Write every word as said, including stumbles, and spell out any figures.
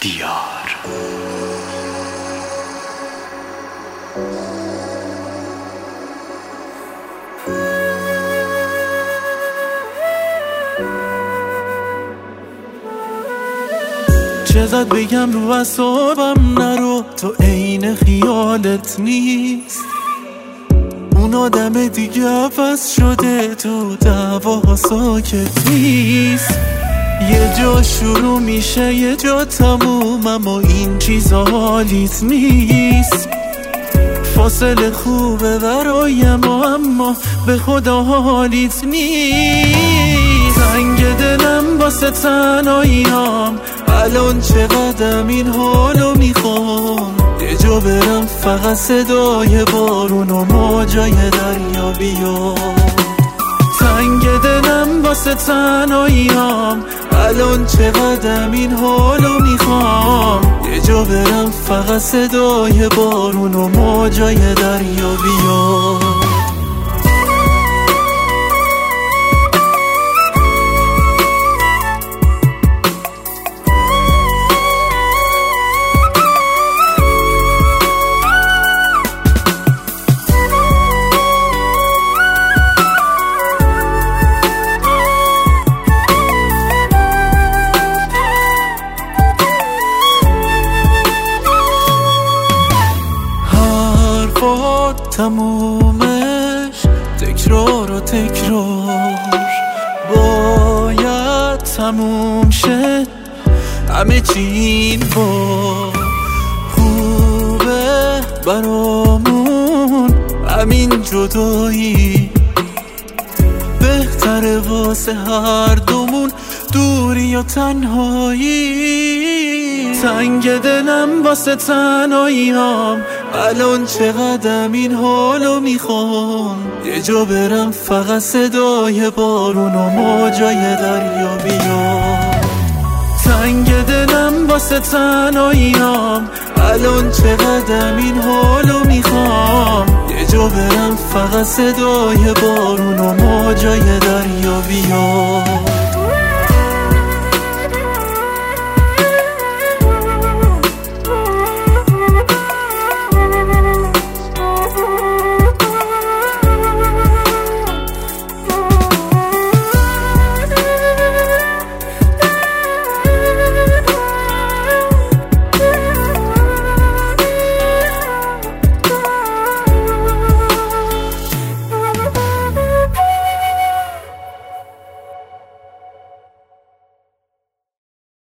دیار. چقدر بگم رو اعصابم نرو، تو عین خیالت نیست. اون آدم دیگه عوض شده، تو دعواها ساکت نیست. یه جا شروع میشه یه جا تموم، اما این چیزا حالیت نیست. فاصله خوبه برایم اما به خدا حالیت نیست. تنگ دلم واسه تنهاییام، الان چقدرم این حالو میخوام. یه جا برم فقط صدای بارون و موجای دریا بیاد. تنگ دلم واسه تنهاییام، الان چقدرم این حالو میخوام. یه جا برم فقط صدای بارون و موجای دریا بیاد. تمومش تکرار و تکرار باید تموم شه. همه چی این بار خوبه برامون، همین جدایی بهتره واسه هر دومون، دوری یا تنهایی. تنگ دلم واسه تنهاییام، الان چقدرم این حالو میخوام. یه جا برم فقط صدای بارون و موجای دریا بیاد. تنگ دلم واسه تنهاییام، الان چقدرم این حالو میخوام. یه جا برم فقط صدای بارون و موجای دریا بیاد.